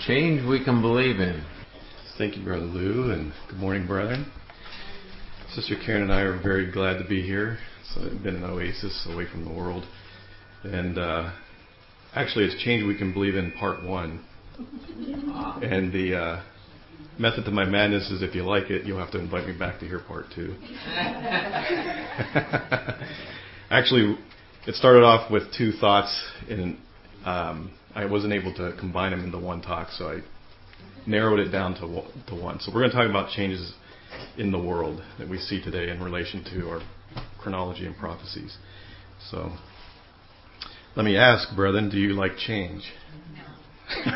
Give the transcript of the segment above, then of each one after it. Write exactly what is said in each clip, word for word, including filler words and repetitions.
Change we can believe in. Thank you, Brother Lou, and good morning, brethren. Sister Karen and I are very glad to be here. So it's been an oasis away from the world. And uh, actually, it's Change We Can Believe In Part one. And the uh, method to my madness is if you like it, you'll have to invite me back to hear Part two. Actually, it started off with two thoughts, and um, I wasn't able to combine them into one talk, so I narrowed it down to to one. So we're going to talk about changes in the world that we see today in relation to our chronology and prophecies. So let me ask, brethren, do you like change? No.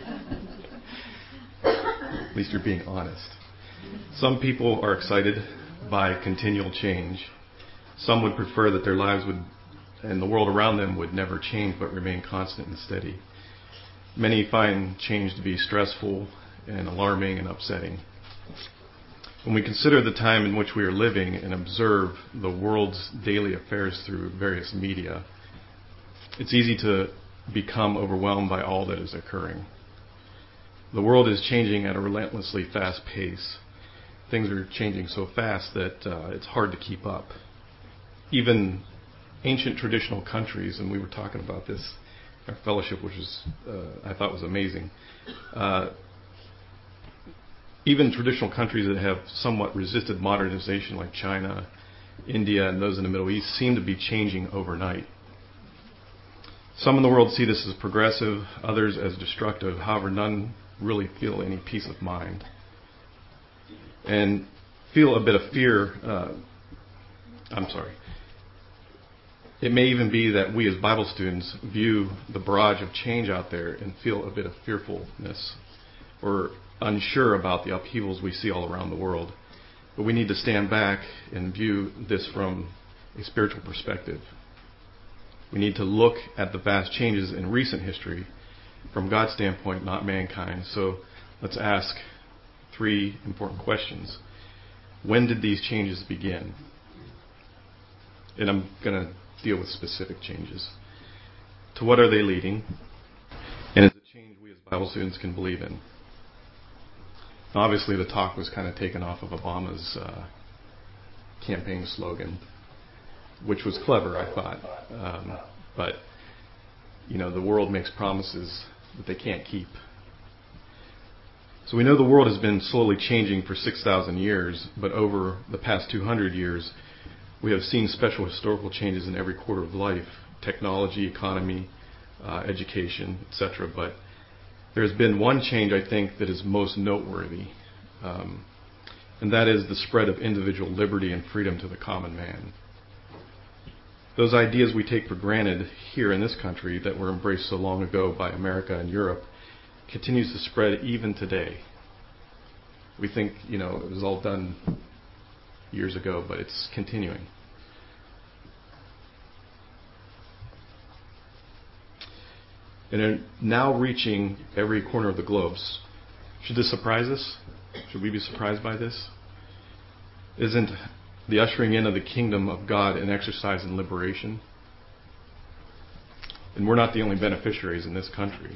At least you're being honest. Some people are excited by continual change. Some would prefer that their lives would and the world around them would never change but remain constant and steady. Many find change to be stressful and alarming and upsetting. When we consider the time in which we are living and observe the world's daily affairs through various media, it's easy to become overwhelmed by all that is occurring. The world is changing at a relentlessly fast pace. Things are changing so fast that uh, it's hard to keep up. Even ancient traditional countries, and we were talking about this in our fellowship, which was uh, I thought was amazing. Uh, even traditional countries that have somewhat resisted modernization, like China, India, and those in the Middle East, seem to be changing overnight. Some in the world see this as progressive, others as destructive. However, none really feel any peace of mind and feel a bit of fear. Uh, I'm sorry. It may even be that we as Bible students view the barrage of change out there and feel a bit of fearfulness or unsure about the upheavals we see all around the world. But we need to stand back and view this from a spiritual perspective. We need to look at the vast changes in recent history from God's standpoint, not mankind. So let's ask three important questions. When did these changes begin? And I'm going to deal with specific changes. To what are they leading? And is it change we as Bible students can believe in? Now, obviously, the talk was kind of taken off of Obama's uh, campaign slogan, which was clever, I thought. Um, but, you know, the world makes promises that they can't keep. So we know the world has been slowly changing for six thousand years, but over the past two hundred years, we have seen special historical changes in every quarter of life: technology, economy, uh, education, et cetera. But there's been one change, I think, that is most noteworthy, um, and that is the spread of individual liberty and freedom to the common man. Those ideas we take for granted here in this country that were embraced so long ago by America and Europe continues to spread even today. We think, you know, it was all done years ago, but it's continuing. And they're now reaching every corner of the globe. Should this surprise us? Should we be surprised by this? Isn't the ushering in of the kingdom of God an exercise in liberation? And we're not the only beneficiaries in this country.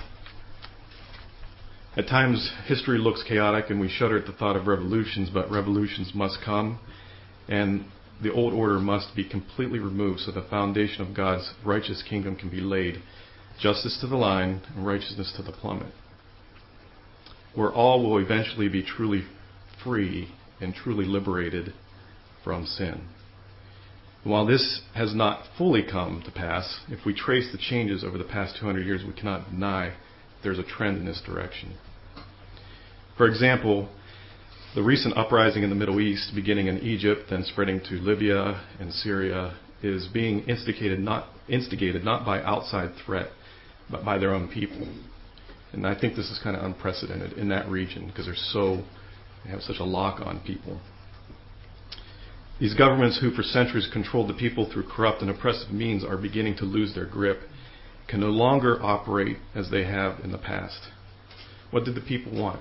At times, history looks chaotic and we shudder at the thought of revolutions, but revolutions must come, and the old order must be completely removed so the foundation of God's righteous kingdom can be laid, justice to the line and righteousness to the plummet, where all will eventually be truly free and truly liberated from sin. While this has not fully come to pass, if we trace the changes over the past two hundred years, we cannot deny there's a trend in this direction. For example, the recent uprising in the Middle East, beginning in Egypt, then spreading to Libya and Syria, is being instigated not instigated not by outside threat, but by their own people. And I think this is kind of unprecedented in that region because they're so they have such a lock on people. These governments who for centuries controlled the people through corrupt and oppressive means are beginning to lose their grip, can no longer operate as they have in the past. What did the people want?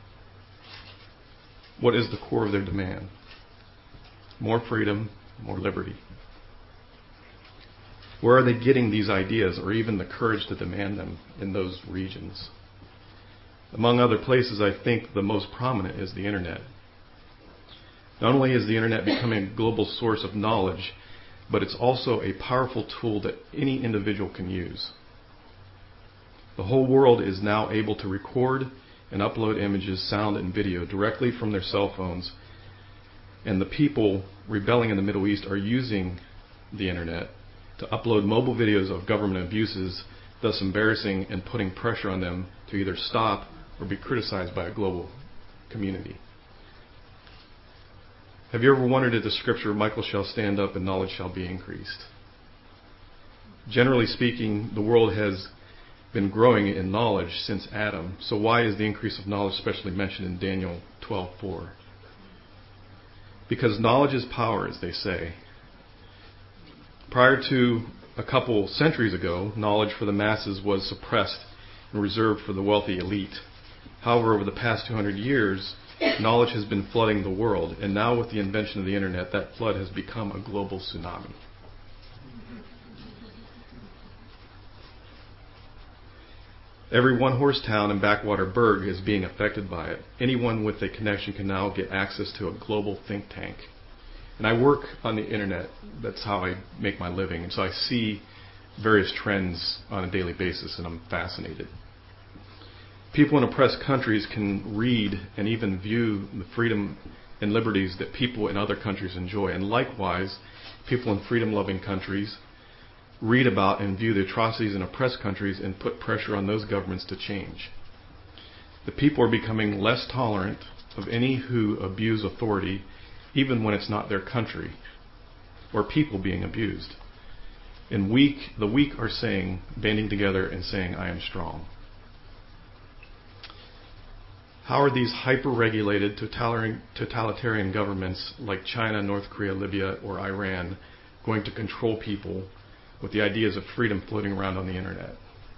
What is the core of their demand? More freedom, more liberty. Where are they getting these ideas or even the courage to demand them in those regions? Among other places, I think the most prominent is the internet. Not only is the internet becoming a global source of knowledge, but it's also a powerful tool that any individual can use. The whole world is now able to record and upload images, sound, and video directly from their cell phones, and the people rebelling in the Middle East are using the internet to upload mobile videos of government abuses, thus embarrassing and putting pressure on them to either stop or be criticized by a global community. Have you ever wondered at the scripture, Michael shall stand up and knowledge shall be increased? Generally speaking, the world has been growing in knowledge since Adam. So why is the increase of knowledge especially mentioned in Daniel twelve four? Because knowledge is power, as they say. Prior to a couple centuries ago, knowledge for the masses was suppressed and reserved for the wealthy elite. However, over the past two hundred years, knowledge has been flooding the world, and now with the invention of the internet, that flood has become a global tsunami. Every one-horse town and backwater burg is being affected by it. Anyone with a connection can now get access to a global think tank. And I work on the internet. That's how I make my living. And so I see various trends on a daily basis, and I'm fascinated. People in oppressed countries can read and even view the freedom and liberties that people in other countries enjoy. And likewise, people in freedom-loving countries read about and view the atrocities in oppressed countries and put pressure on those governments to change. The people are becoming less tolerant of any who abuse authority, even when it's not their country or people being abused. And weak, the weak are saying, banding together and saying, I am strong. How are these hyper-regulated totalitarian governments like China, North Korea, Libya, or Iran going to control people with the ideas of freedom floating around on the internet?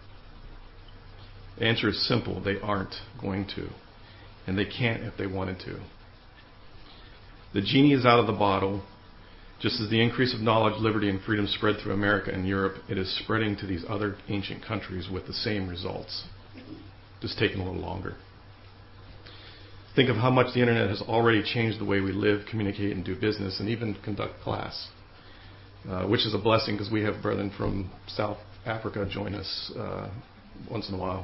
The answer is simple. They aren't going to. And they can't if they wanted to. The genie is out of the bottle. Just as the increase of knowledge, liberty, and freedom spread through America and Europe, it is spreading to these other ancient countries with the same results. Just taking a little longer. Think of how much the internet has already changed the way we live, communicate, and do business, and even conduct class. Uh, which is a blessing because we have brethren from South Africa join us uh, once in a while.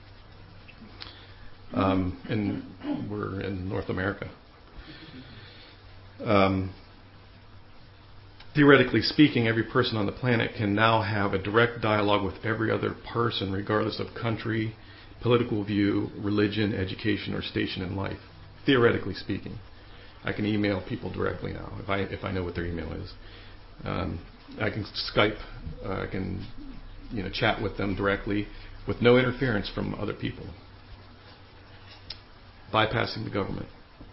Um, and we're in North America. Um, theoretically speaking, every person on the planet can now have a direct dialogue with every other person, regardless of country, political view, religion, education, or station in life. Theoretically speaking. I can email people directly now if I if I know what their email is. Um, I can Skype, uh, I can, you know, chat with them directly with no interference from other people, bypassing the government.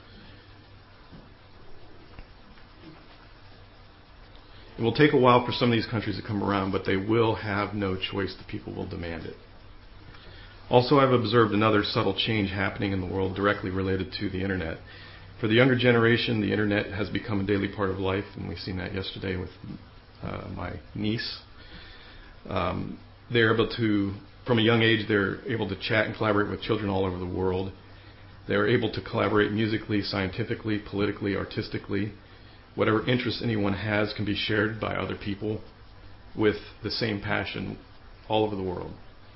It will take a while for some of these countries to come around, but they will have no choice. The people will demand it. Also, I've observed another subtle change happening in the world directly related to the internet. For the younger generation, the internet has become a daily part of life, and we've seen that yesterday with uh, my niece. Um, they're able to, from a young age, they're able to chat and collaborate with children all over the world. They're able to collaborate musically, scientifically, politically, artistically. Whatever interest anyone has can be shared by other people with the same passion all over the world.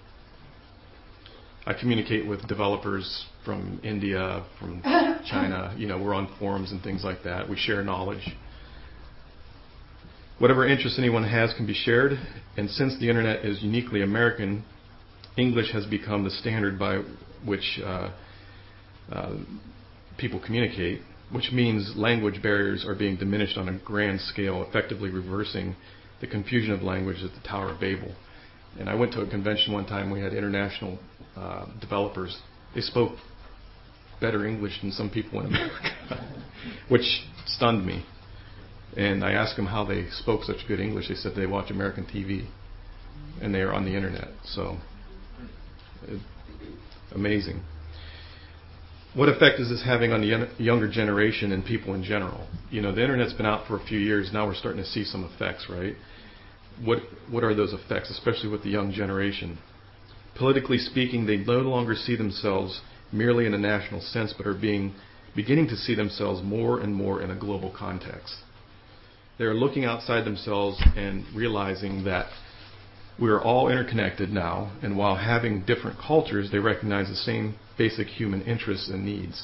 I communicate with developers from India, from China. You know, we're on forums and things like that. We share knowledge. Whatever interest anyone has can be shared. And since the internet is uniquely American, English has become the standard by which uh, uh, people communicate, which means language barriers are being diminished on a grand scale, effectively reversing the confusion of language at the Tower of Babel. And I went to a convention one time. We had international uh, developers. They spoke better English than some people in America, which stunned me. And I asked them how they spoke such good English. They said they watch American T V, and they are on the internet. So, it, amazing. What effect is this having on the younger generation and people in general? You know, the internet's been out for a few years. Now we're starting to see some effects, right? What what are those effects, especially with the young generation? Politically speaking, they no longer see themselves merely in a national sense, but are being beginning to see themselves more and more in a global context. They are looking outside themselves and realizing that we are all interconnected now, and while having different cultures, they recognize the same basic human interests and needs.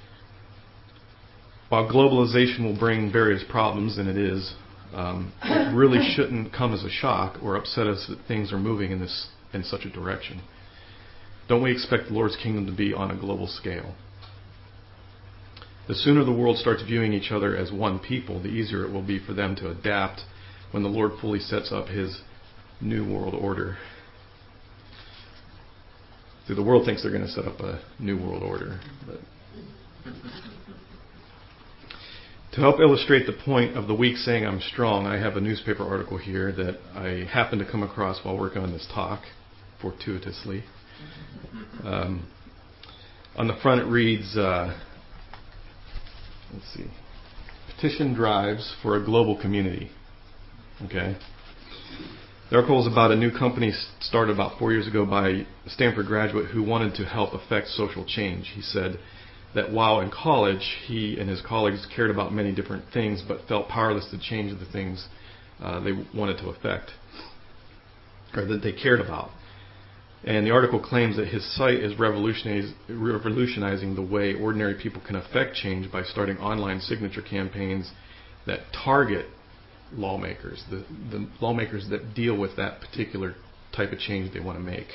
While globalization will bring various problems, and it is, um, it really shouldn't come as a shock or upset us that things are moving in this in such a direction. Don't we expect the Lord's kingdom to be on a global scale? The sooner the world starts viewing each other as one people, the easier it will be for them to adapt when the Lord fully sets up His new world order. See, the world thinks they're going to set up a new world order. But to help illustrate the point of the weak saying I'm strong, I have a newspaper article here that I happened to come across while working on this talk, fortuitously. Um, on the front it reads, uh, let's see, petition drives for a global community. Okay. The article is about a new company started about four years ago by a Stanford graduate who wanted to help affect social change. He said that while in college, he and his colleagues cared about many different things, but felt powerless to change the things uh, they wanted to affect, or that they cared about. And the article claims that his site is revolutioniz- revolutionizing the way ordinary people can affect change by starting online signature campaigns that target lawmakers, the, the lawmakers that deal with that particular type of change they want to make.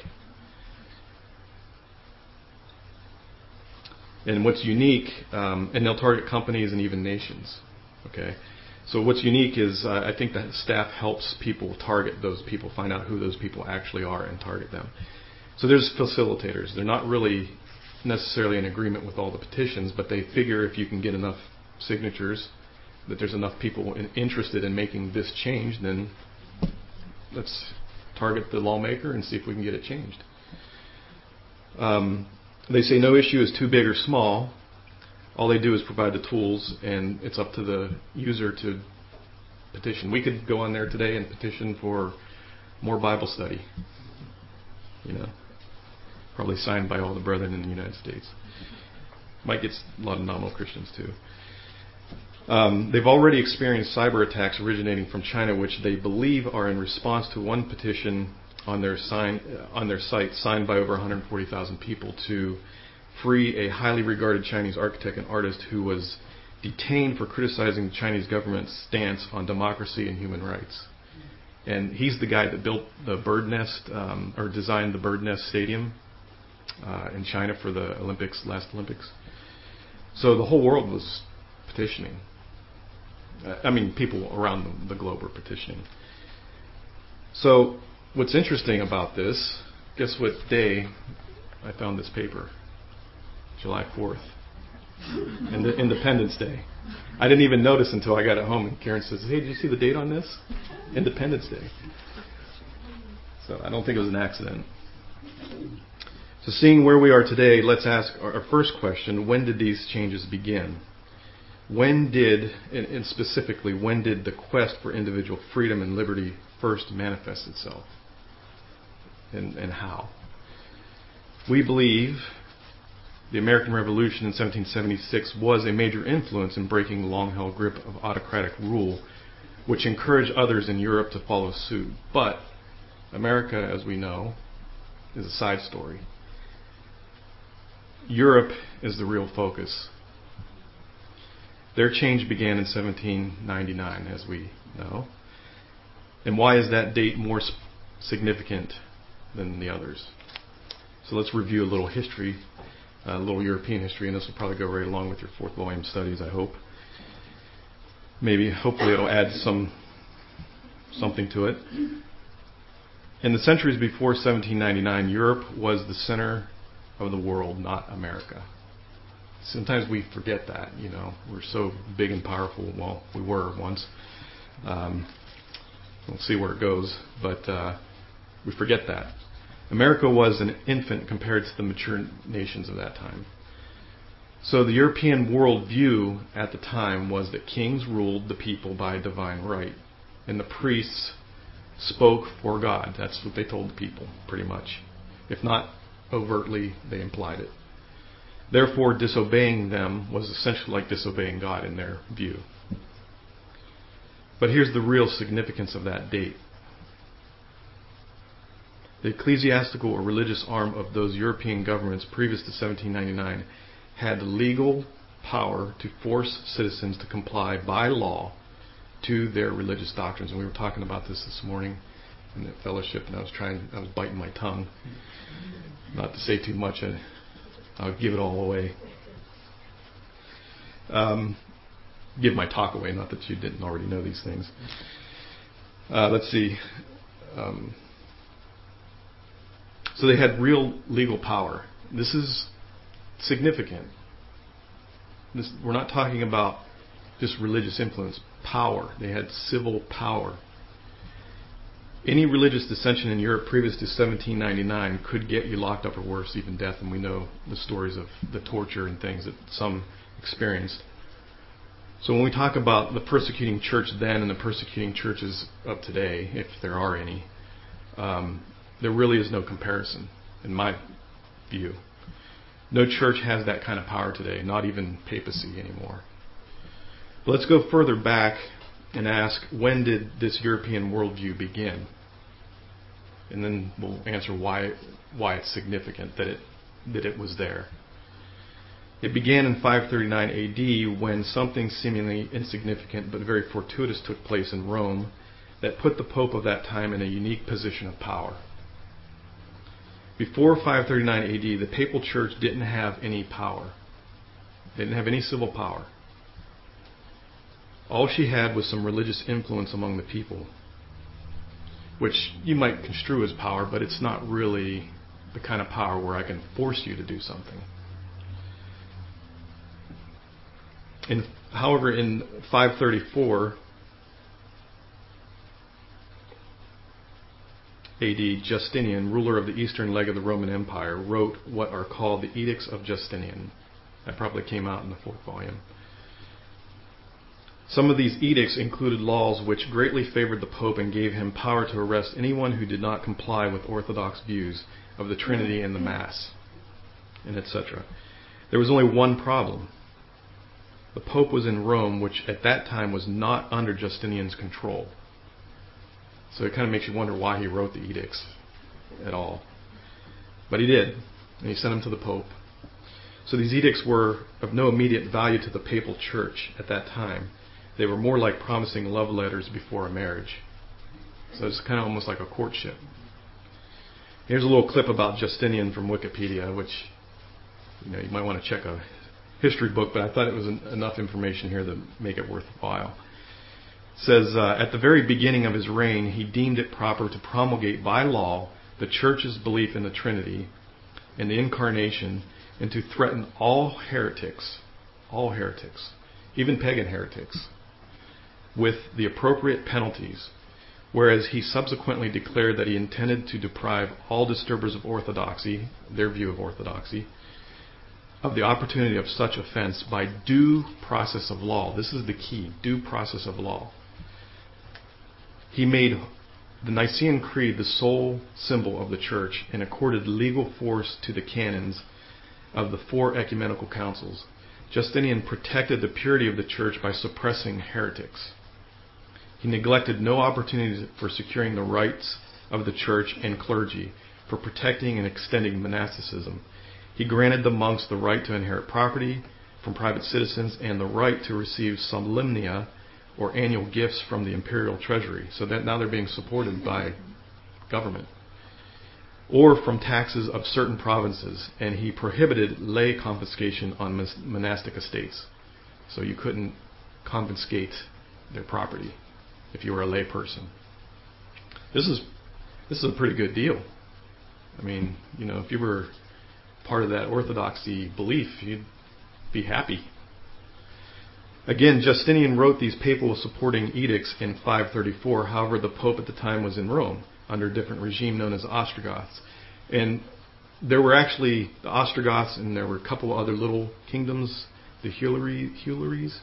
And what's unique, um, and they'll target companies and even nations. Okay, so what's unique is uh, I think that staff helps people target those people, find out who those people actually are, and target them. So there's facilitators. They're not really necessarily in agreement with all the petitions, but they figure if you can get enough signatures, that there's enough people in, interested in making this change, then let's target the lawmaker and see if we can get it changed. Um, They say no issue is too big or small. All they do is provide the tools, and it's up to the user to petition. We could go on there today and petition for more Bible study. You know, probably signed by all the brethren in the United States. Might get a lot of nominal Christians too. Um, they've already experienced cyber attacks originating from China, which they believe are in response to one petition on their sign on their site signed by over one hundred forty thousand people to free a highly regarded Chinese architect and artist who was detained for criticizing the Chinese government's stance on democracy and human rights. And he's the guy that built the bird nest um, or designed the bird nest stadium uh, in China for the Olympics, last Olympics. So the whole world was petitioning. Uh, I mean, people around the, the globe were petitioning. So what's interesting about this, guess what day I found this paper? July fourth. And the Independence Day. I didn't even notice until I got it home, and Karen says, hey, did you see the date on this? Independence Day. So I don't think it was an accident. So seeing where we are today, let's ask our first question: when did these changes begin? When did, and specifically, when did the quest for individual freedom and liberty first manifest itself? And, and how? We believe the American Revolution in seventeen seventy-six was a major influence in breaking the long-held grip of autocratic rule, which encouraged others in Europe to follow suit. But America, as we know, is a side story. Europe is the real focus. Their change began in seventeen ninety-nine, as we know. And why is that date more significant than the others? So let's review a little history, a little European history, and this will probably go right along with your fourth volume studies, I hope. Maybe, hopefully it'll add some something to it. In the centuries before seventeen ninety-nine, Europe was the center of the world, not America. Sometimes we forget that, you know. We're so big and powerful. Well, we were once. Um, we'll see where it goes, but uh, we forget that. America was an infant compared to the mature nations of that time. So the European worldview at the time was that kings ruled the people by divine right, and the priests spoke for God. That's what they told the people, pretty much. If not overtly, they implied it. Therefore, disobeying them was essentially like disobeying God in their view. But here's the real significance of that date. The ecclesiastical or religious arm of those European governments previous to seventeen ninety-nine had legal power to force citizens to comply by law to their religious doctrines. And we were talking about this this morning in the fellowship, and I was trying, I was biting my tongue not to say too much. I, I'll give it all away. Um, give my talk away, not that you didn't already know these things. Uh, let's see. Um, so they had real legal power. This is significant. This, we're not talking about just religious influence. Power. They had civil power. Any religious dissension in Europe previous to seventeen ninety-nine could get you locked up or worse, even death. And we know the stories of the torture and things that some experienced. So when we talk about the persecuting church then and the persecuting churches of today, if there are any, um, there really is no comparison, in my view. No church has that kind of power today, not even papacy anymore. But let's go further back and ask, when did this European worldview begin? And then we'll answer why why it's significant that it that it was there. It began in five thirty-nine A D when something seemingly insignificant but very fortuitous took place in Rome that put the Pope of that time in a unique position of power. Before five thirty-nine A D, the Papal Church didn't have any power. They didn't have any civil power. All she had was some religious influence among the people, which you might construe as power, but it's not really the kind of power where I can force you to do something. In, however, in five thirty-four A D, Justinian, ruler of the eastern leg of the Roman Empire, wrote what are called the Edicts of Justinian. That probably came out in the fourth volume. Some of these edicts included laws which greatly favored the Pope and gave him power to arrest anyone who did not comply with orthodox views of the Trinity and the Mass, and et cetera. There was only one problem. The Pope was in Rome, which at that time was not under Justinian's control. So it kind of makes you wonder why he wrote the edicts at all. But he did, and he sent them to the Pope. So these edicts were of no immediate value to the Papal Church at that time. They were more like promising love letters before a marriage. So it's kind of almost like a courtship. Here's a little clip about Justinian from Wikipedia, which you know you might want to check a history book, but I thought it was en- enough information here to make it worthwhile. It says, uh, at the very beginning of his reign, he deemed it proper to promulgate by law the Church's belief in the Trinity and the Incarnation, and to threaten all heretics, all heretics, even pagan heretics, with the appropriate penalties, whereas he subsequently declared that he intended to deprive all disturbers of orthodoxy, their view of orthodoxy, of the opportunity of such offense by due process of law. This is the key, due process of law. He made the Nicene Creed the sole symbol of the Church and accorded legal force to the canons of the four ecumenical councils. Justinian protected the purity of the Church by suppressing heretics. He neglected no opportunities for securing the rights of the Church and clergy, for protecting and extending monasticism. He granted the monks the right to inherit property from private citizens and the right to receive solemnia, or annual gifts, from the imperial treasury. So that now they're being supported by government. Or from taxes of certain provinces. And he prohibited lay confiscation on monastic estates. So you couldn't confiscate their property if you were a lay person. This is this is a pretty good deal. I mean, you know, if you were part of that orthodoxy belief, you'd be happy. Again, Justinian wrote these papal supporting edicts in five thirty-four. However, the Pope at the time was in Rome under a different regime known as Ostrogoths. And there were actually the Ostrogoths, and there were a couple other little kingdoms, the Hulari, Hularies,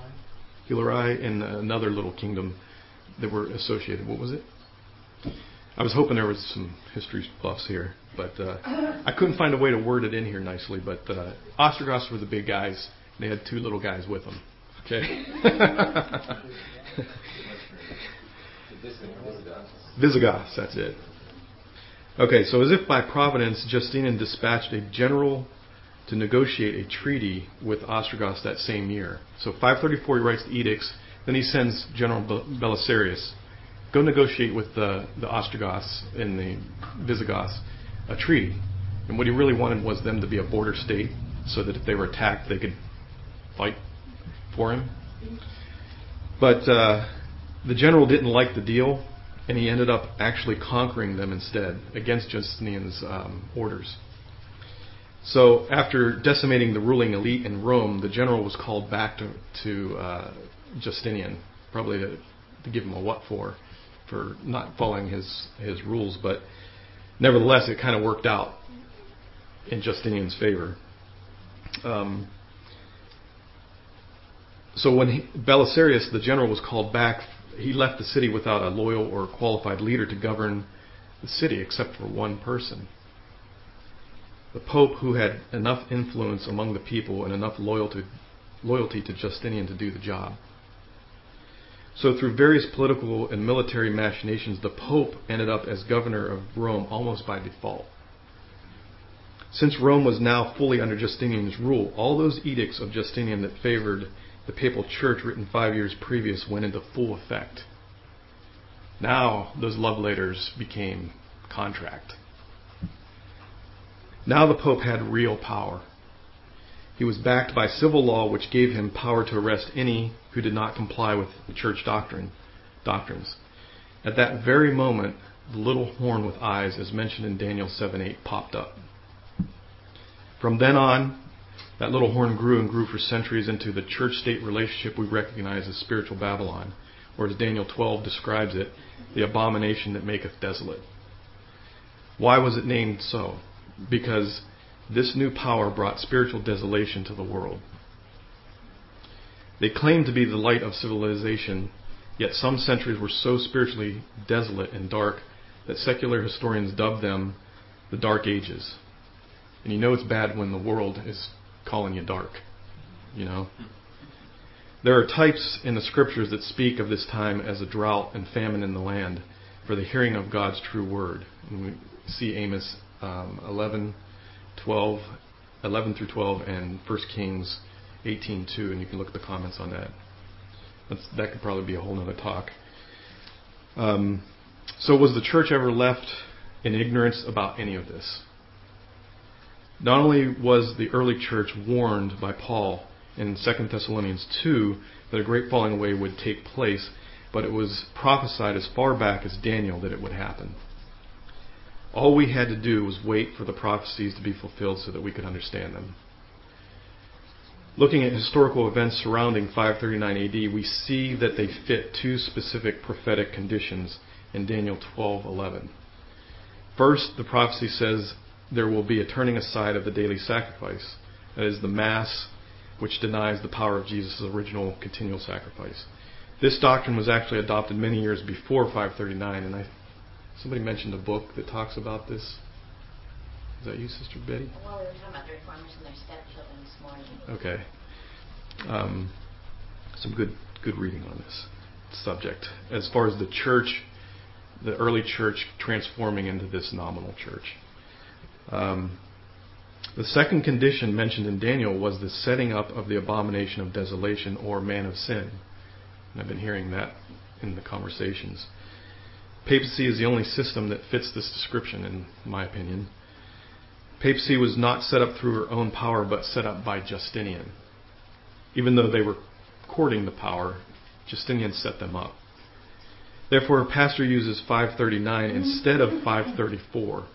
Hulari, and another little kingdom that were associated. What was it? I was hoping there was some history buffs here, but uh, I couldn't find a way to word it in here nicely. But uh, Ostrogoths were the big guys. They had two little guys with them. Okay. Visigoths, that's it. Okay, so as if by providence, Justinian dispatched a general to negotiate a treaty with Ostrogoths that same year. So five thirty-four, he writes the edicts. Then he sends General Belisarius, go negotiate with the, the Ostrogoths and the Visigoths a treaty. And what he really wanted was them to be a border state so that if they were attacked, they could fight for him. But uh, the general didn't like the deal, and he ended up actually conquering them instead against Justinian's um, orders. So after decimating the ruling elite in Rome, the general was called back to, to uh, Justinian, probably to, to give him a what for, for not following his, his rules. But nevertheless, it kind of worked out in Justinian's favor. Um, so when he, Belisarius, the general, was called back, he left the city without a loyal or qualified leader to govern the city, except for one person. The Pope, who had enough influence among the people and enough loyalty, loyalty to Justinian to do the job. So through various political and military machinations, the Pope ended up as governor of Rome almost by default. Since Rome was now fully under Justinian's rule, all those edicts of Justinian that favored the papal church written five years previous went into full effect. Now those love letters became contract. Now the Pope had real power. He was backed by civil law, which gave him power to arrest any who did not comply with the church doctrine, doctrines. At that very moment, the little horn with eyes, as mentioned in Daniel seven eight, popped up. From then on, that little horn grew and grew for centuries into the church-state relationship we recognize as spiritual Babylon, or as Daniel twelve describes it, the abomination that maketh desolate. Why was it named so? Because this new power brought spiritual desolation to the world. They claimed to be the light of civilization, yet some centuries were so spiritually desolate and dark that secular historians dubbed them the Dark Ages. And you know it's bad when the world is calling you dark, you know. There are types in the scriptures that speak of this time as a drought and famine in the land for the hearing of God's true word. And we see Amos um, eleven, twelve, eleven through twelve, and First Kings eighteen two, and you can look at the comments on that. That's, that could probably be a whole other talk. Um, so was the church ever left in ignorance about any of this? Not only was the early church warned by Paul in Second Thessalonians two that a great falling away would take place, but it was prophesied as far back as Daniel that it would happen. All we had to do was wait for the prophecies to be fulfilled so that we could understand them. Looking at historical events surrounding five thirty-nine A D, we see that they fit two specific prophetic conditions in Daniel twelve eleven. First, the prophecy says there will be a turning aside of the daily sacrifice. That is the Mass, which denies the power of Jesus' original continual sacrifice. This doctrine was actually adopted many years before five thirty-nine, and I, somebody mentioned a book that talks about this. Is that you, Sister Betty? Well, we were talking about the Reformers and their stepchildren this morning. Okay. Um, some good good reading on this subject. As far as the church, the early church transforming into this nominal church. Um, the second condition mentioned in Daniel was the setting up of the abomination of desolation, or man of sin. And I've been hearing that in the conversations. Papacy is the only system that fits this description, in my opinion. Papacy was not set up through her own power, but set up by Justinian. Even though they were courting the power, Justinian set them up. Therefore, a pastor uses five thirty-nine instead of five thirty-four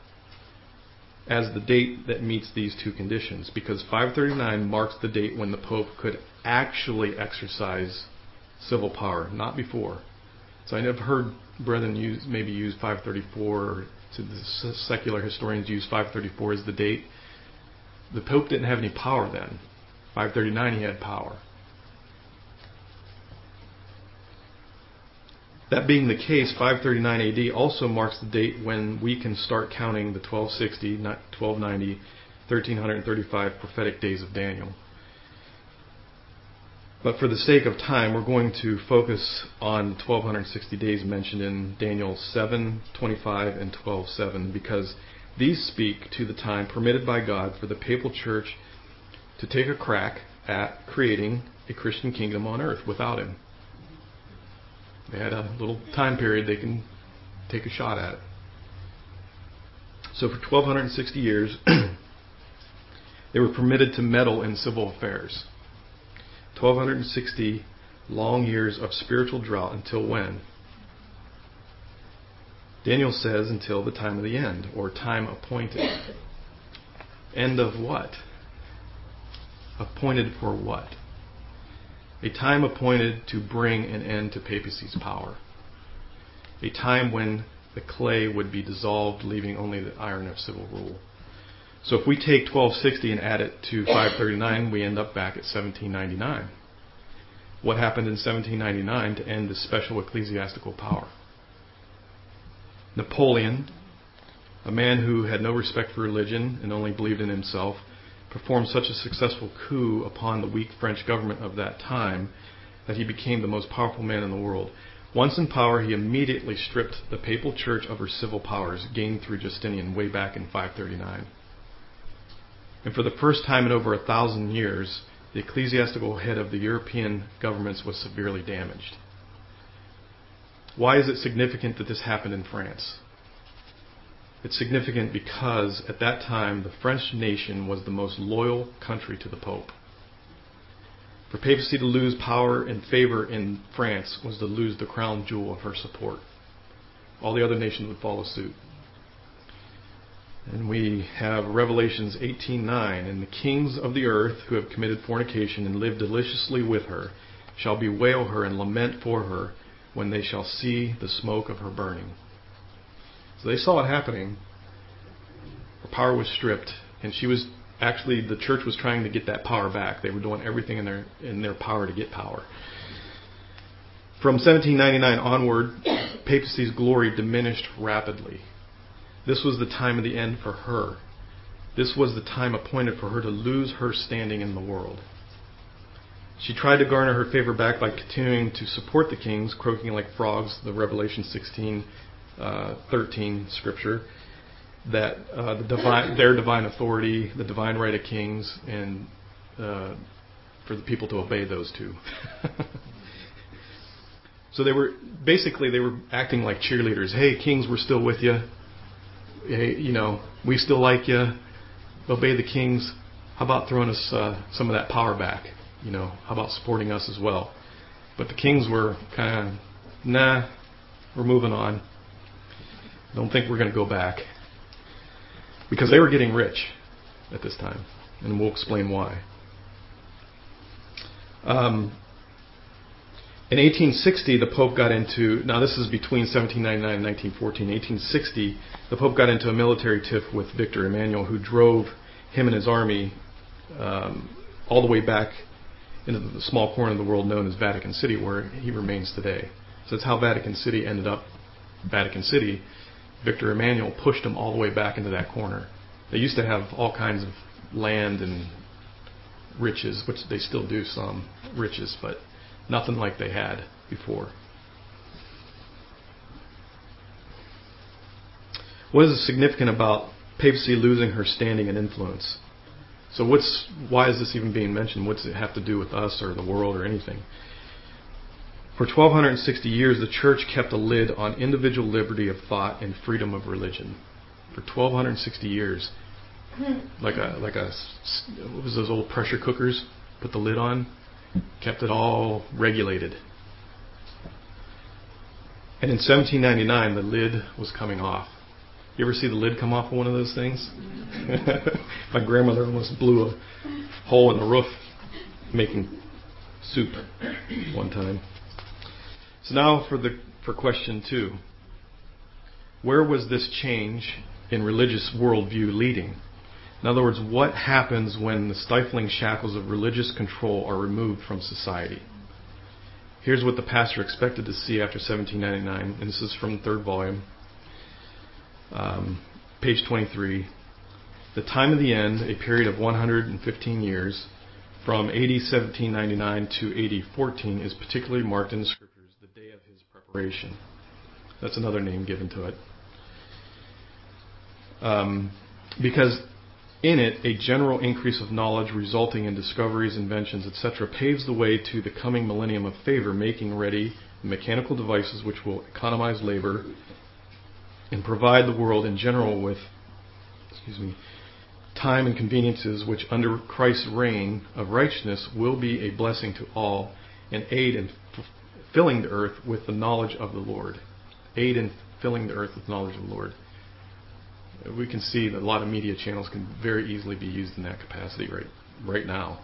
as the date that meets these two conditions, because five thirty-nine marks the date when the Pope could actually exercise civil power, not before. So I have heard brethren use, maybe use five thirty-four, or to the secular historians use five thirty-four as the date. The Pope didn't have any power then. five thirty-nine he had power. That being the case, five thirty-nine A D also marks the date when we can start counting the twelve sixty, twelve ninety, thirteen thirty-five prophetic days of Daniel. But for the sake of time, we're going to focus on the twelve sixty days mentioned in Daniel seven twenty-five and twelve seven, because these speak to the time permitted by God for the papal church to take a crack at creating a Christian kingdom on earth without him. They had a little time period they can take a shot at it. So for twelve sixty years, they were permitted to meddle in civil affairs. twelve sixty long years of spiritual drought until when? Daniel says until the time of the end, or time appointed. End of what? Appointed for what? A time appointed to bring an end to papacy's power. A time when the clay would be dissolved, leaving only the iron of civil rule. So if we take twelve sixty and add it to five thirty-nine, we end up back at seventeen ninety-nine. What happened in seventeen ninety-nine to end this special ecclesiastical power? Napoleon, a man who had no respect for religion and only believed in himself, performed such a successful coup upon the weak French government of that time that he became the most powerful man in the world. Once in power, he immediately stripped the papal church of her civil powers gained through Justinian way back in five thirty-nine. And for the first time in over a thousand years, the ecclesiastical head of the European governments was severely damaged. Why is it significant that this happened in France? It's significant because at that time the French nation was the most loyal country to the Pope. For papacy to lose power and favor in France was to lose the crown jewel of her support. All the other nations would follow suit. And we have Revelations eighteen nine, and the kings of the earth who have committed fornication and lived deliciously with her shall bewail her and lament for her when they shall see the smoke of her burning. So they saw it happening. Her power was stripped, and she was actually, the church was trying to get that power back. They were doing everything in their in their power to get power. From seventeen ninety-nine onward, papacy's glory diminished rapidly. This was the time of the end for her. This was the time appointed for her to lose her standing in the world. She tried to garner her favor back by continuing to support the kings, croaking like frogs, the Revelation sixteen uh, thirteen scripture, that uh, the divine, their divine authority, the divine right of kings, and uh, for the people to obey those two. So they were, basically they were acting like cheerleaders. Hey, kings, we're still with you. Hey, you know, we still like you. Obey the kings. How about throwing us uh, some of that power back? You know, how about supporting us as well? But the kings were kind of, nah, we're moving on. Don't think we're going to go back. Because they were getting rich at this time. And we'll explain why. Um, in eighteen sixty, the Pope got into, now this is between seventeen ninety-nine and nineteen fourteen. eighteen sixty, the Pope got into a military tiff with Victor Emmanuel, who drove him and his army um, all the way back into the small corner of the world known as Vatican City, where he remains today. So that's how Vatican City ended up Vatican City. Victor Emmanuel pushed them all the way back into that corner. They used to have all kinds of land and riches, which they still do, some riches, but nothing like they had before. What is significant about papacy losing her standing and influence? So what's why is this even being mentioned? What does it have to do with us or the world or anything? For twelve sixty years, the church kept a lid on individual liberty of thought and freedom of religion. For twelve sixty years, like a like a what was those old pressure cookers? Put the lid on, kept it all regulated. And in seventeen ninety-nine, the lid was coming off. You ever see the lid come off of one of those things? My grandmother almost blew a hole in the roof making soup one time. So now for the for question two. Where was this change in religious worldview leading? In other words, what happens when the stifling shackles of religious control are removed from society? Here's what the pastor expected to see after seventeen ninety-nine, and this is from the third volume, um, page twenty-three. The time of the end, a period of one hundred fifteen years, from A D seventeen ninety-nine to A D fourteen, is particularly marked in the scriptures, the day of his preparation. That's another name given to it. Um, because in it, a general increase of knowledge resulting in discoveries, inventions, et cetera, paves the way to the coming millennium of favor, making ready mechanical devices which will economize labor and provide the world in general with, excuse me, time and conveniences which under Christ's reign of righteousness will be a blessing to all and aid in f- filling the earth with the knowledge of the Lord. Aid in filling the earth with knowledge of the Lord. We can see that a lot of media channels can very easily be used in that capacity right, right now.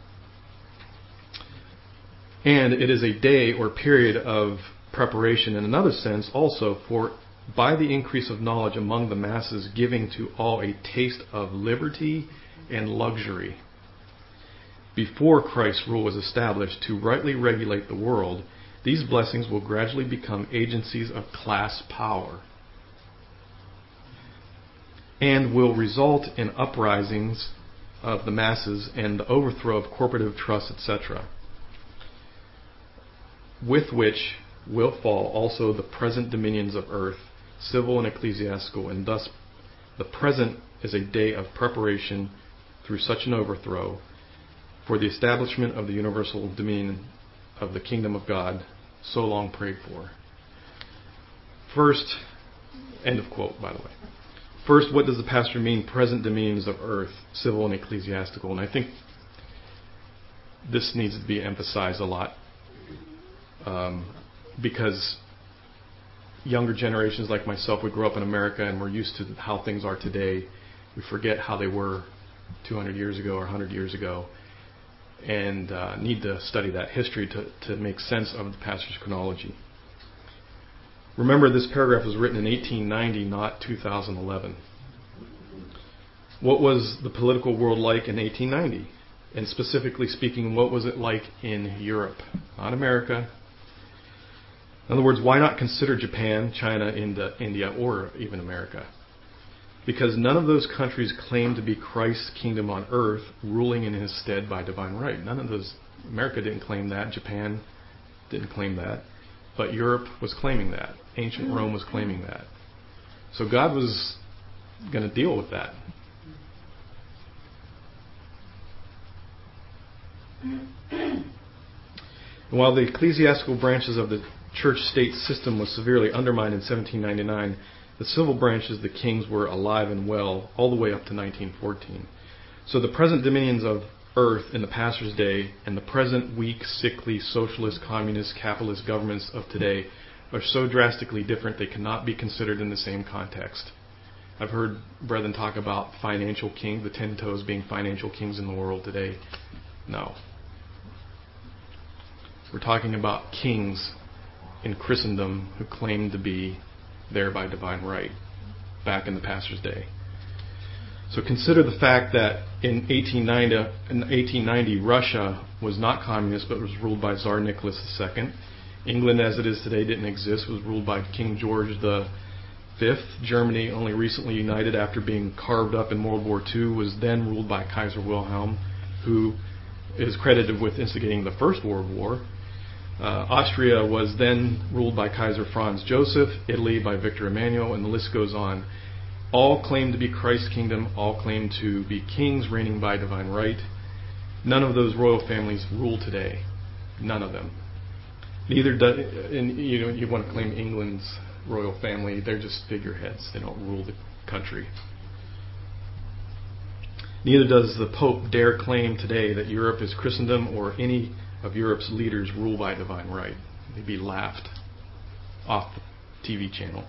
And it is a day or period of preparation in another sense also for, by the increase of knowledge among the masses, giving to all a taste of liberty and luxury. Before Christ's rule was established to rightly regulate the world, these blessings will gradually become agencies of class power and will result in uprisings of the masses and the overthrow of corporative trusts, et cetera, with which will fall also the present dominions of earth, civil and ecclesiastical, and thus the present is a day of preparation through such an overthrow for the establishment of the universal dominion of the kingdom of God so long prayed for. First, end of quote, by the way. First, what does the pastor mean, present dominions of earth, civil and ecclesiastical? And I think this needs to be emphasized a lot um, because younger generations like myself, we grew up in America and we're used to how things are today. We forget how they were two hundred years ago or one hundred years ago, and uh, need to study that history to, to make sense of the pastor's chronology. Remember, this paragraph was written in eighteen ninety, not two thousand eleven. What was the political world like in eighteen ninety? And specifically speaking, what was it like in Europe? Not America. In other words, why not consider Japan, China, India, or even America? Because none of those countries claim to be Christ's kingdom on earth, ruling in his stead by divine right. None of those. America didn't claim that. Japan didn't claim that. But Europe was claiming that. Ancient Rome was claiming that. So God was going to deal with that. And while the ecclesiastical branches of the church-state system was severely undermined in seventeen ninety-nine, the civil branches, the kings, were alive and well all the way up to nineteen fourteen. So the present dominions of earth in the pastor's day and the present weak, sickly, socialist, communist, capitalist governments of today are so drastically different they cannot be considered in the same context. I've heard brethren talk about financial kings, the ten toes being financial kings in the world today. No. We're talking about kings in Christendom who claim to be there by divine right back in the pastor's day. So consider the fact that in eighteen ninety, in eighteen ninety, Russia was not communist but was ruled by Tsar Nicholas the Second. England, as it is today, didn't exist, was ruled by King George the Fifth. Germany, only recently united after being carved up in World War Two, was then ruled by Kaiser Wilhelm, who is credited with instigating the First World War. Uh, Austria was then ruled by Kaiser Franz Joseph, Italy by Victor Emmanuel, and the list goes on. All claim to be Christ's kingdom, all claim to be kings reigning by divine right. None of those royal families rule today. None of them. Neither do, and you know, you want to claim England's royal family, they're just figureheads. They don't rule the country. Neither does the Pope dare claim today that Europe is Christendom or any of Europe's leaders rule by divine right. They'd be laughed off the T V channel.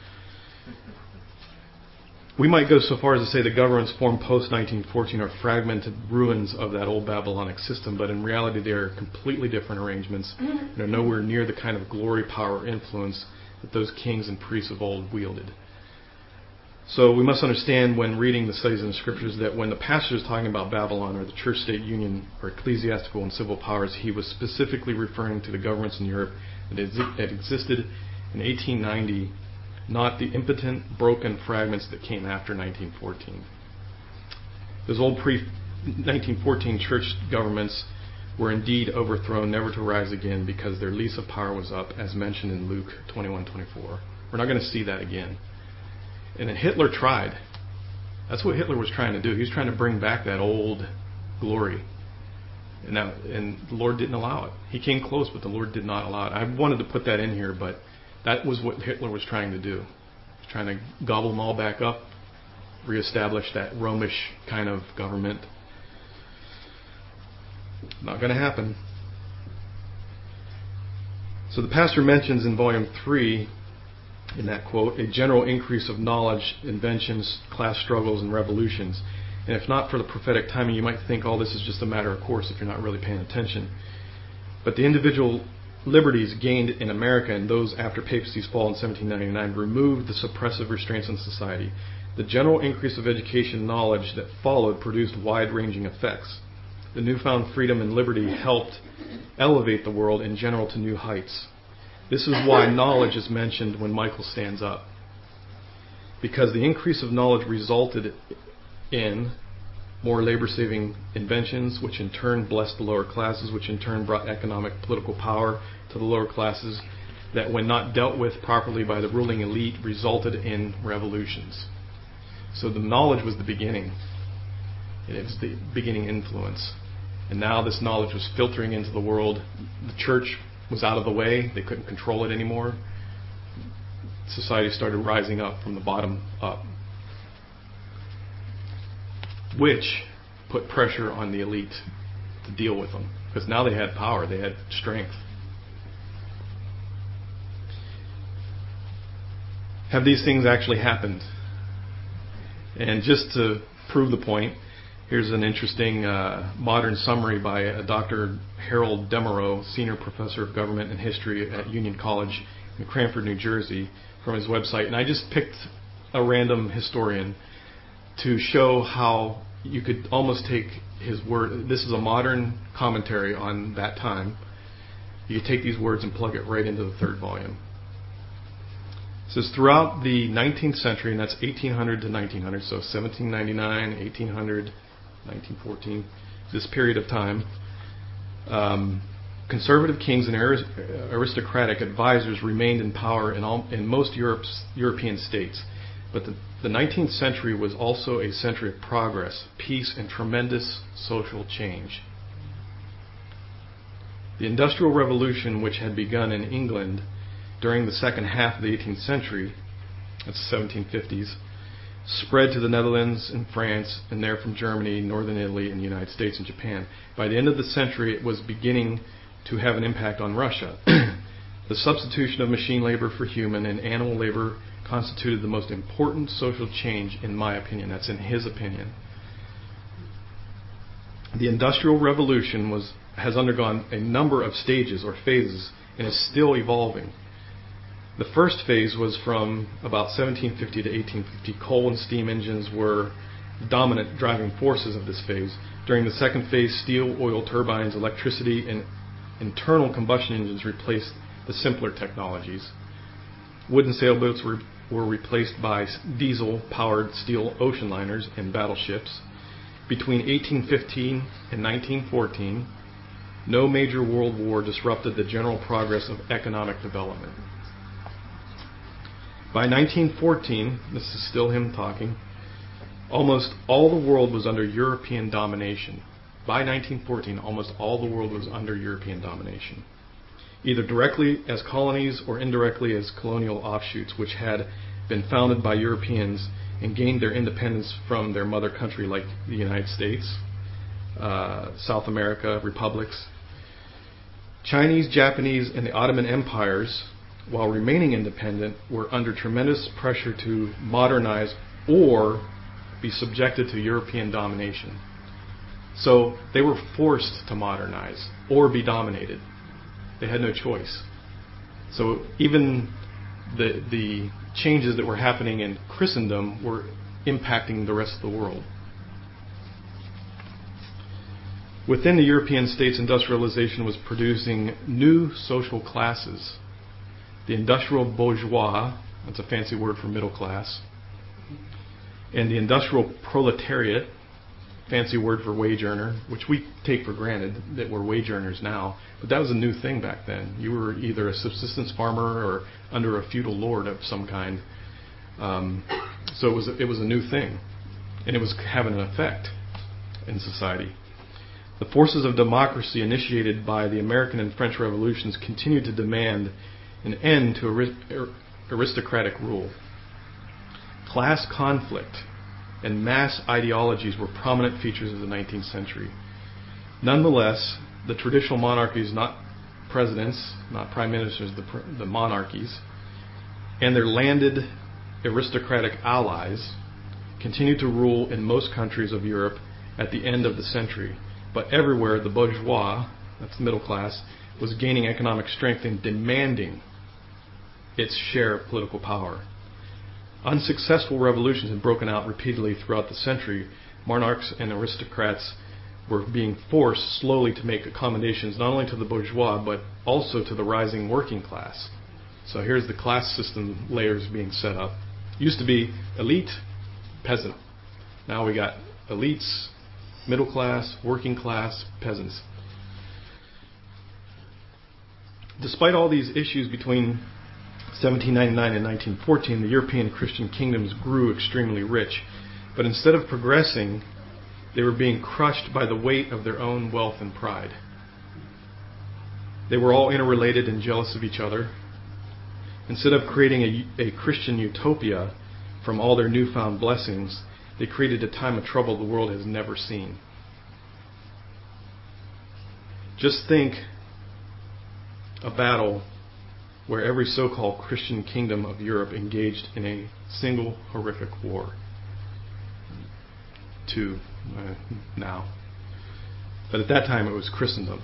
We might go so far as to say the governments formed post nineteen fourteen are fragmented ruins of that old Babylonic system, but in reality they are completely different arrangements and are nowhere near the kind of glory, power, influence that those kings and priests of old wielded. So we must understand when reading the studies in the scriptures that when the pastor is talking about Babylon or the church-state union or ecclesiastical and civil powers, he was specifically referring to the governments in Europe that had existed in eighteen ninety, not the impotent, broken fragments that came after nineteen fourteen. Those old pre-nineteen fourteen church governments were indeed overthrown, never to rise again, because their lease of power was up, as mentioned in Luke twenty-one twenty-four. We're not going to see that again. And then Hitler tried. That's what Hitler was trying to do. He was trying to bring back that old glory. And, that, and the Lord didn't allow it. He came close, but the Lord did not allow it. I wanted to put that in here, but that was what Hitler was trying to do. He was trying to gobble them all back up, reestablish that Romish kind of government. Not going to happen. So the pastor mentions in volume three, in that quote, a general increase of knowledge, inventions, class struggles, and revolutions. And if not for the prophetic timing, you might think all this is just a matter of course if you're not really paying attention. But the individual liberties gained in America and those after papacy's fall in seventeen ninety-nine removed the suppressive restraints on society. The general increase of education and knowledge that followed produced wide-ranging effects. The newfound freedom and liberty helped elevate the world in general to new heights. This is why knowledge is mentioned when Michael stands up. Because the increase of knowledge resulted in more labor-saving inventions, which in turn blessed the lower classes, which in turn brought economic political power to the lower classes, that when not dealt with properly by the ruling elite resulted in revolutions. So the knowledge was the beginning. It was the beginning influence. And now this knowledge was filtering into the world. The church was out of the way. They couldn't control it anymore. Society started rising up from the bottom up, which put pressure on the elite to deal with them. Because now they had power. They had strength. Have these things actually happened? And just to prove the point, here's an interesting uh, modern summary by uh, Doctor Harold Demeraux, Senior Professor of Government and History at Union College in Cranford, New Jersey, from his website. And I just picked a random historian to show how you could almost take his word. This is a modern commentary on that time. You could take these words and plug it right into the third volume. It says, throughout the nineteenth century, and that's eighteen hundred to nineteen hundred, so seventeen ninety-nine, eighteen hundred, nineteen fourteen, this period of time, um, conservative kings and aristocratic advisors remained in power in, all, in most Europe's, European states. But the, the nineteenth century was also a century of progress, peace, and tremendous social change. The Industrial Revolution, which had begun in England during the second half of the eighteenth century, that's the seventeen fifties, spread to the Netherlands and France, and there from Germany, northern Italy, and the United States and Japan. By the end of the century, it was beginning to have an impact on Russia. The substitution of machine labor for human and animal labor constituted the most important social change, in my opinion. That's in his opinion. The Industrial Revolution was has undergone a number of stages or phases and is still evolving. The first phase was from about seventeen fifty to eighteen fifty. Coal and steam engines were the dominant driving forces of this phase. During the second phase, steel, oil turbines, electricity, and internal combustion engines replaced the simpler technologies. Wooden sailboats were, were replaced by diesel-powered steel ocean liners and battleships. Between eighteen fifteen and nineteen fourteen, no major world war disrupted the general progress of economic development. By nineteen fourteen, this is still him talking, almost all the world was under European domination. By nineteen fourteen, almost all the world was under European domination, either directly as colonies or indirectly as colonial offshoots, which had been founded by Europeans and gained their independence from their mother country, like the United States, uh, South America, republics. Chinese, Japanese, and the Ottoman empires, while remaining independent, were under tremendous pressure to modernize or be subjected to European domination. So they were forced to modernize or be dominated. They had no choice. So even the the changes that were happening in Christendom were impacting the rest of the world. Within the European states, industrialization was producing new social classes. The industrial bourgeois, that's a fancy word for middle class, and the industrial proletariat, fancy word for wage earner, which we take for granted that we're wage earners now, but that was a new thing back then. You were either a subsistence farmer or under a feudal lord of some kind. Um, so it was it was a new thing, and it was having an effect in society. The forces of democracy initiated by the American and French revolutions continued to demand an end to ar- aristocratic rule. Class conflict and mass ideologies were prominent features of the nineteenth century. Nonetheless, the traditional monarchies, not presidents, not prime ministers, the, pr- the monarchies, and their landed aristocratic allies continued to rule in most countries of Europe at the end of the century. But everywhere, the bourgeois, that's the middle class, was gaining economic strength and demanding its share of political power. Unsuccessful revolutions had broken out repeatedly throughout the century. Monarchs and aristocrats were being forced slowly to make accommodations not only to the bourgeois, but also to the rising working class. So here's the class system layers being set up. Used to be elite, peasant. Now we got elites, middle class, working class, peasants. Despite all these issues between seventeen ninety-nine and nineteen fourteen, the European Christian kingdoms grew extremely rich. But instead of progressing, they were being crushed by the weight of their own wealth and pride. They were all interrelated and jealous of each other. Instead of creating a, a Christian utopia from all their newfound blessings, they created a time of trouble the world has never seen. Just think a battle where every so-called Christian kingdom of Europe engaged in a single horrific war. Two uh, now. But at that time it was Christendom.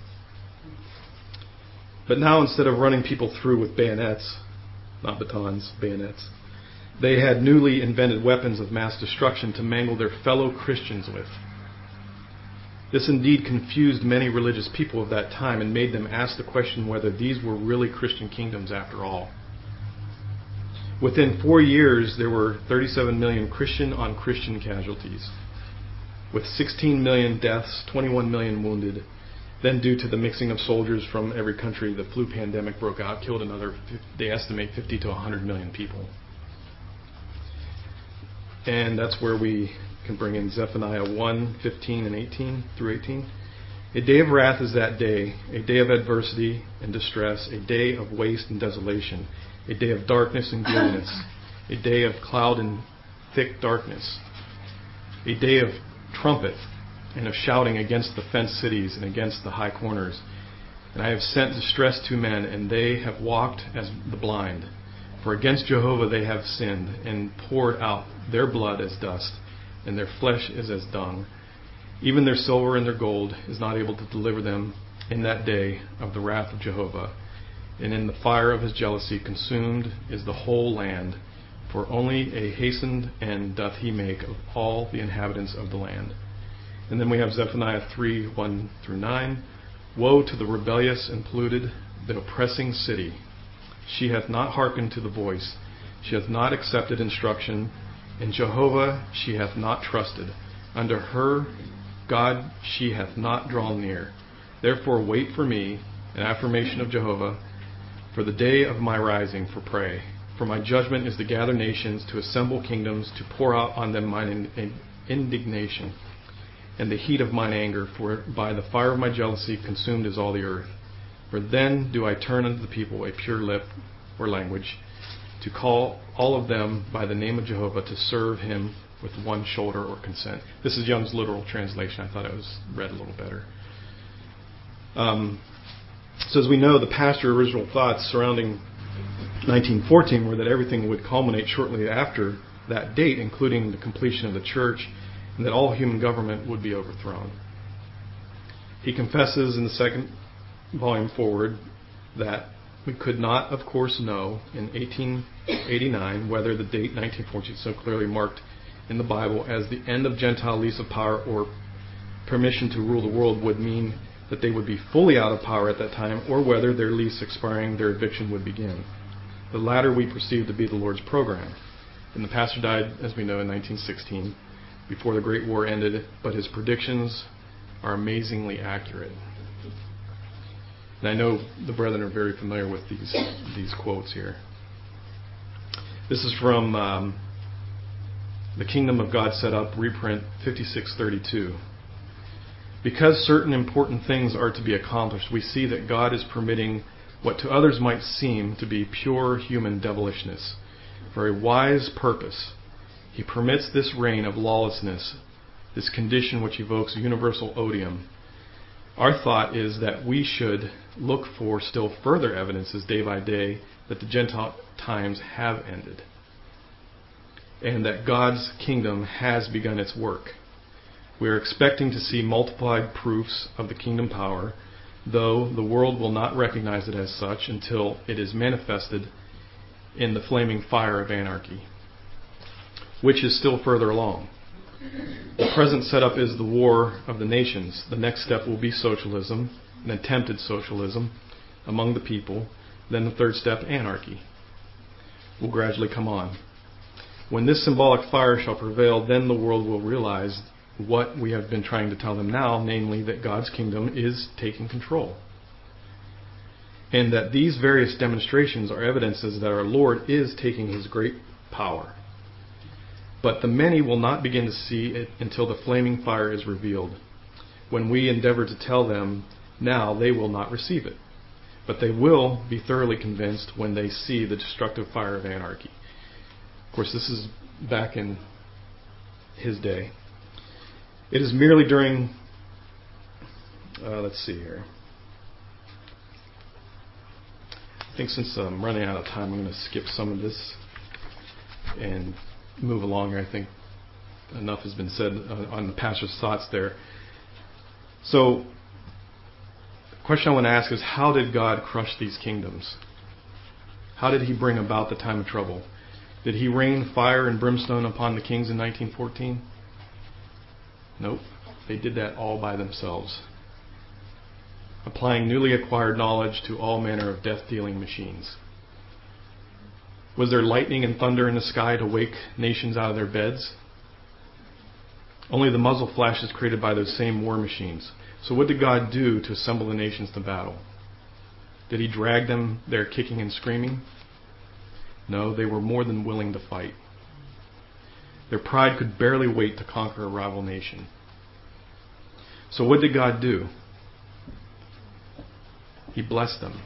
But now, instead of running people through with bayonets, not batons, bayonets, they had newly invented weapons of mass destruction to mangle their fellow Christians with. This indeed confused many religious people of that time and made them ask the question whether these were really Christian kingdoms after all. Within four years, there were thirty-seven million Christian-on-Christian casualties, with sixteen million deaths, twenty-one million wounded. Then, due to the mixing of soldiers from every country, the flu pandemic broke out, killed another, they estimate, fifty to one hundred million people. And that's where we can bring in Zephaniah one, fifteen and eighteen through eighteen. A day of wrath is that day, a day of adversity and distress, a day of waste and desolation, a day of darkness and gloominess, a day of cloud and thick darkness, a day of trumpet and of shouting against the fenced cities and against the high corners. And I have sent distress to men, and they have walked as the blind. For against Jehovah they have sinned, and poured out their blood as dust, and their flesh is as dung. Even their silver and their gold is not able to deliver them in that day of the wrath of Jehovah. And in the fire of his jealousy consumed is the whole land, for only a hastened end doth he make of all the inhabitants of the land. And then we have Zephaniah three, one through nine. Woe to the rebellious and polluted, the oppressing city. She hath not hearkened to the voice. She hath not accepted instruction. In Jehovah she hath not trusted. Under her God she hath not drawn near. Therefore wait for me, an affirmation of Jehovah, for the day of my rising for prey. For my judgment is to gather nations, to assemble kingdoms, to pour out on them mine indignation, and the heat of mine anger, for by the fire of my jealousy consumed is all the earth. For then do I turn unto the people a pure lip or language, to call all of them by the name of Jehovah, to serve him with one shoulder or consent. This is Young's literal translation. I thought it was read a little better. Um, so as we know, the pastor's original thoughts surrounding nineteen fourteen were that everything would culminate shortly after that date, including the completion of the church, and that all human government would be overthrown. He confesses in the second volume forward that We could not, of course, know in eighteen eighty-nine whether the date nineteen fourteen, so clearly marked in the Bible as the end of Gentile lease of power or permission to rule the world, would mean that they would be fully out of power at that time, or whether their lease expiring, their eviction would begin. The latter we perceive to be the Lord's program. And the pastor died, as we know, in nineteen sixteen, before the Great War ended, but his predictions are amazingly accurate. And I know the brethren are very familiar with these these quotes here. This is from um, The Kingdom of God Set Up, reprint fifty-six thirty-two. Because certain important things are to be accomplished, we see that God is permitting what to others might seem to be pure human devilishness. For a wise purpose, He permits this reign of lawlessness, this condition which evokes universal odium. Our thought is that we should look for still further evidences day by day that the Gentile times have ended, and that God's kingdom has begun its work. We are expecting to see multiplied proofs of the kingdom power, though the world will not recognize it as such until it is manifested in the flaming fire of anarchy, which is still further along. The present setup is the war of the nations. The next step will be socialism, an attempted socialism among the people. Then the third step, anarchy, will gradually come on. When this symbolic fire shall prevail, then the world will realize what we have been trying to tell them now, namely that God's kingdom is taking control. And that these various demonstrations are evidences that our Lord is taking His great power. But the many will not begin to see it until the flaming fire is revealed. When we endeavor to tell them now, they will not receive it. But they will be thoroughly convinced when they see the destructive fire of anarchy. Of course, this is back in His day. It is merely during, uh, let's see here. I think since I'm running out of time, I'm going to skip some of this and move along here. I think enough has been said on the pastor's thoughts there. So, the question I want to ask is, how did God crush these kingdoms? How did He bring about the time of trouble? Did He rain fire and brimstone upon the kings in nineteen fourteen? Nope. They did that all by themselves, applying newly acquired knowledge to all manner of death-dealing machines. Was there lightning and thunder in the sky to wake nations out of their beds? Only the muzzle flashes created by those same war machines. So what did God do to assemble the nations to battle? Did He drag them there kicking and screaming? No, they were more than willing to fight. Their pride could barely wait to conquer a rival nation. So what did God do? He blessed them.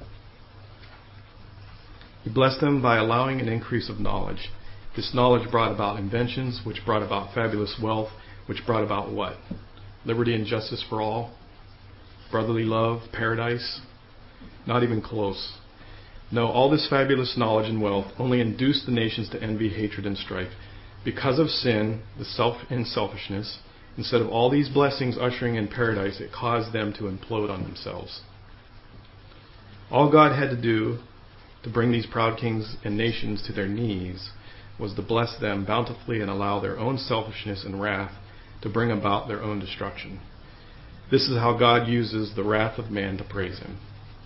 He blessed them by allowing an increase of knowledge. This knowledge brought about inventions, which brought about fabulous wealth, which brought about what? Liberty and justice for all? Brotherly love? Paradise? Not even close. No, all this fabulous knowledge and wealth only induced the nations to envy, hatred, and strife. Because of sin, the self and selfishness, instead of all these blessings ushering in paradise, it caused them to implode on themselves. All God had to do to bring these proud kings and nations to their knees was to bless them bountifully and allow their own selfishness and wrath to bring about their own destruction. This is how God uses the wrath of man to praise Him.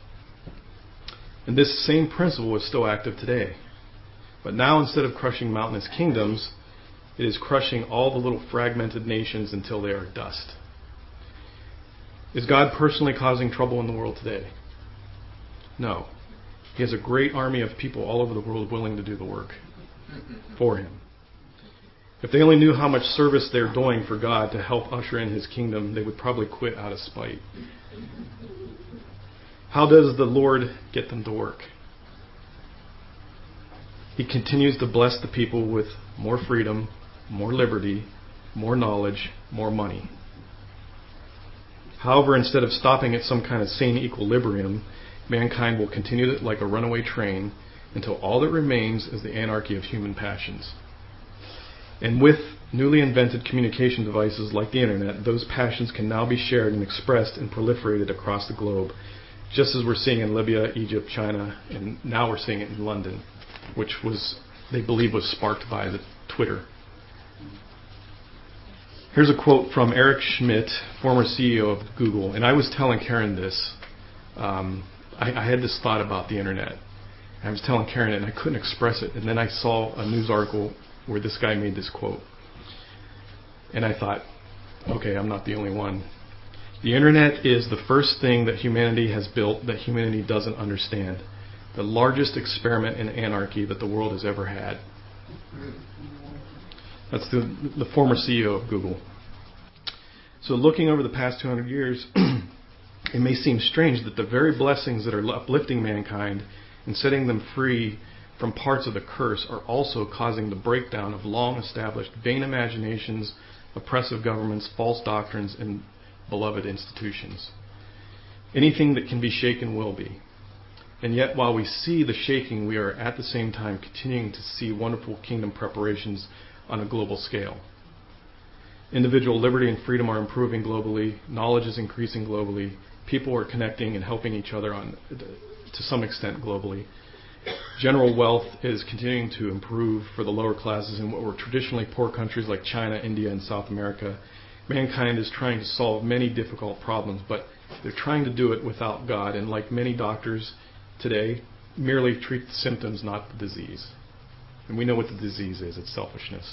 And this same principle is still active today. But now, instead of crushing mountainous kingdoms, it is crushing all the little fragmented nations until they are dust. Is God personally causing trouble in the world today? No. He has a great army of people all over the world willing to do the work for Him. If they only knew how much service they're doing for God to help usher in His kingdom, they would probably quit out of spite. How does the Lord get them to work? He continues to bless the people with more freedom, more liberty, more knowledge, more money. However, instead of stopping at some kind of sane equilibrium, mankind will continue like a runaway train until all that remains is the anarchy of human passions. And with newly invented communication devices like the internet, those passions can now be shared and expressed and proliferated across the globe. just as we're seeing in Libya, Egypt, China, and now we're seeing it in London, which was, they believe, was sparked by the Twitter. Here's a quote from Eric Schmidt, former C E O of Google, and I was telling Karen this. Um, I, I had this thought about the internet. I was telling Karen it, and I couldn't express it, and then I saw a news article where this guy made this quote. And I thought, okay, I'm not the only one. The internet is the first thing that humanity has built that humanity doesn't understand. The largest experiment in anarchy that the world has ever had. That's the, the former C E O of Google. So looking over the past two hundred years, it may seem strange that the very blessings that are uplifting mankind and setting them free from parts of the curse are also causing the breakdown of long-established vain imaginations, oppressive governments, false doctrines, and beloved institutions. Anything that can be shaken will be. And yet, while we see the shaking, we are at the same time continuing to see wonderful kingdom preparations on a global scale. Individual liberty and freedom are improving globally. Knowledge is increasing globally. People are connecting and helping each other on, to some extent globally. General wealth is continuing to improve for the lower classes in what were traditionally poor countries like China, India, and South America. Mankind is trying to solve many difficult problems, but they're trying to do it without God, and like many doctors today, merely treat the symptoms, not the disease. And we know what the disease is. It's selfishness.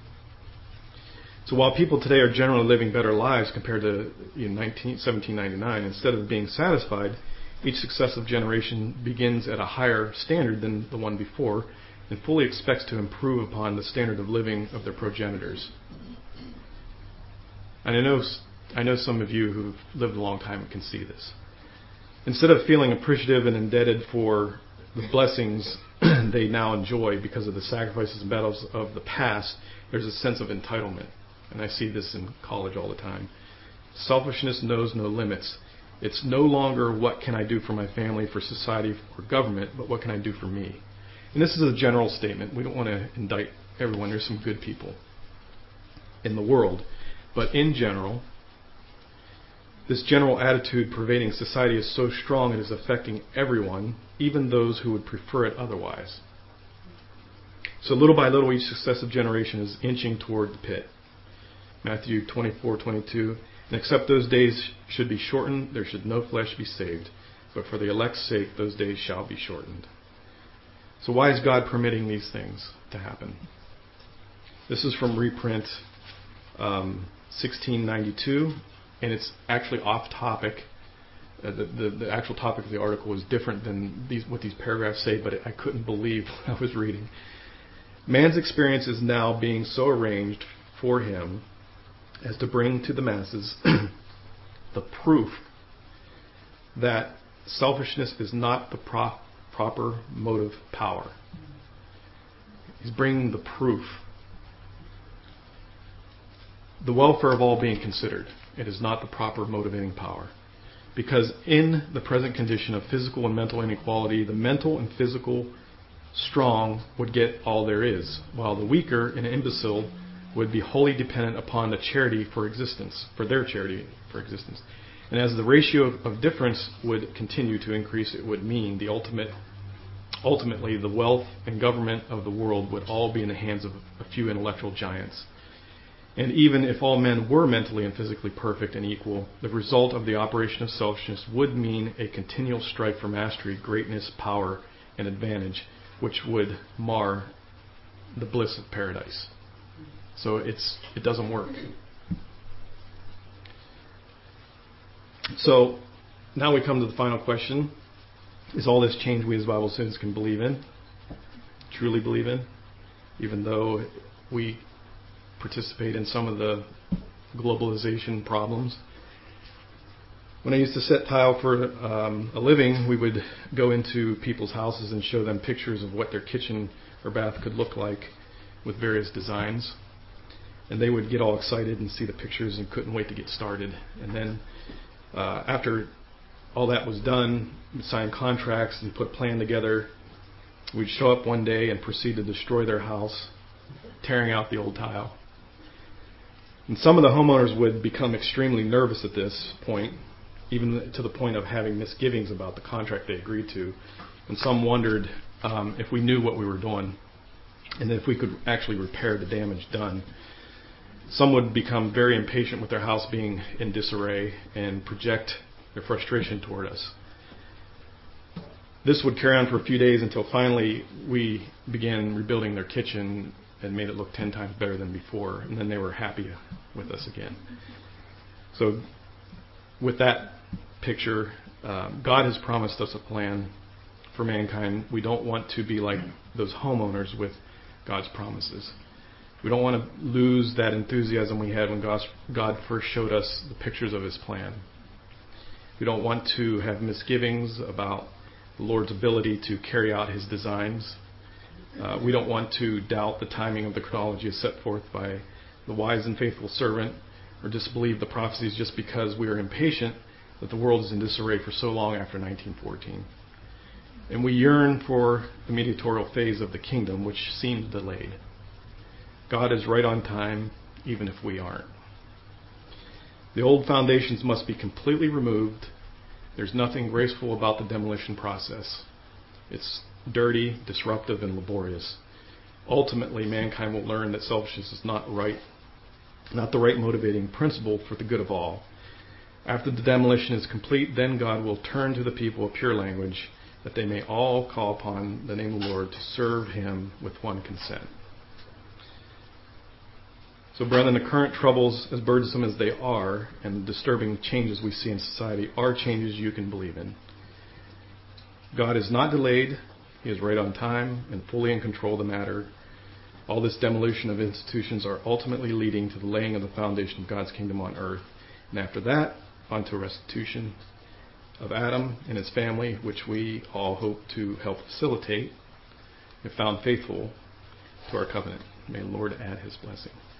So while people today are generally living better lives compared to you know, seventeen ninety-nine, instead of being satisfied, each successive generation begins at a higher standard than the one before and fully expects to improve upon the standard of living of their progenitors. And I know, I know some of you who've lived a long time can see this. Instead of feeling appreciative and indebted for the blessings they now enjoy because of the sacrifices and battles of the past, there's a sense of entitlement. And I see this in college all the time. Selfishness knows no limits. It's no longer what can I do for my family, for society, for government, but what can I do for me? And this is a general statement. We don't want to indict everyone. There's some good people in the world. But in general, this general attitude pervading society is so strong it is affecting everyone, even those who would prefer it otherwise. So little by little, each successive generation is inching toward the pit. Matthew twenty-four twenty-two, and except those days should be shortened, there should no flesh be saved. But for the elect's sake, those days shall be shortened. So why is God permitting these things to happen? This is from reprint um, sixteen ninety-two, and it's actually off topic. Uh, the, the, the actual topic of the article is different than these, what these paragraphs say, but I couldn't believe what I was reading. Man's experience is now being so arranged for him as to bring to the masses the proof that selfishness is not the pro- proper motive power. He's bringing the proof. The welfare of all being considered, it is not the proper motivating power. Because in the present condition of physical and mental inequality, the mental and physical strong would get all there is, while the weaker and imbecile would be wholly dependent upon the charity for existence, for their charity for existence. And as the ratio of, of difference would continue to increase, it would mean the ultimate, ultimately the wealth and government of the world would all be in the hands of a few intellectual giants. And even if all men were mentally and physically perfect and equal, the result of the operation of selfishness would mean a continual strife for mastery, greatness, power, and advantage, which would mar the bliss of paradise. So it's it doesn't work. So now we come to the final question. Is all this change we as Bible students can believe in, truly believe in, even though we participate in some of the globalization problems? When I used to set tile for um, a living, we would go into people's houses and show them pictures of what their kitchen or bath could look like with various designs. And they would get all excited and see the pictures and couldn't wait to get started. And then uh, after all that was done, we'd sign contracts and put a plan together. We'd show up one day and proceed to destroy their house, tearing out the old tile. And some of the homeowners would become extremely nervous at this point even to the point of having misgivings about the contract they agreed to. And some wondered um, if we knew what we were doing and if we could actually repair the damage done. Some would become very impatient with their house being in disarray and project their frustration toward us. This would carry on for a few days until finally we began rebuilding their kitchen and made it look ten times better than before. And then they were happy with us again. So with that picture, um, God has promised us a plan for mankind. We don't want to be like those homeowners with God's promises. We don't want to lose that enthusiasm we had when God first showed us the pictures of His plan. We don't want to have misgivings about the Lord's ability to carry out His designs. Uh, we don't want to doubt the timing of the chronology as set forth by the wise and faithful servant, or disbelieve the prophecies just because we are impatient that the world is in disarray for so long after nineteen fourteen. And we yearn for the mediatorial phase of the kingdom, which seems delayed. God is right on time, even if we aren't. The old foundations must be completely removed. There's nothing graceful about the demolition process. It's dirty, disruptive, and laborious. Ultimately, mankind will learn that selfishness is not right, not the right motivating principle for the good of all. After the demolition is complete, then God will turn to the people of pure language, that they may all call upon the name of the Lord to serve Him with one consent. So, brethren, the current troubles, as burdensome as they are, and the disturbing changes we see in society, are changes you can believe in. God is not delayed. He is right on time and fully in control of the matter. All this demolition of institutions are ultimately leading to the laying of the foundation of God's kingdom on earth. And after that, on to restitution of Adam and his family, which we all hope to help facilitate if found faithful to our covenant. May the Lord add His blessing.